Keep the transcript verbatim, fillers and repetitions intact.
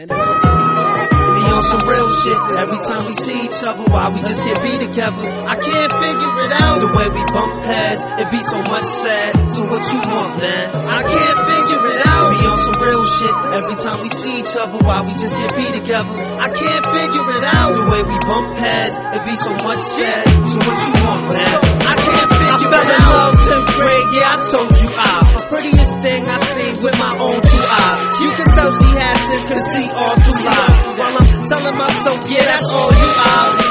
We on some real shit. Every time we see each other, why we just can't be together? I can't figure it out. The way we bump heads, it be so much sad. So what you want, man? I can't figure it out. We on some real shit. Every time we see each other, why we just can't be together? I can't figure it out. The way we bump heads, it be so much sad. So what you want, man? I can't figure it out. I fell in love tenth grade, yeah, I told you I'm the prettiest thing I seen with my own two eyes. You can tell she has sense to see all through life. While I'm telling myself, yeah, that's all you are.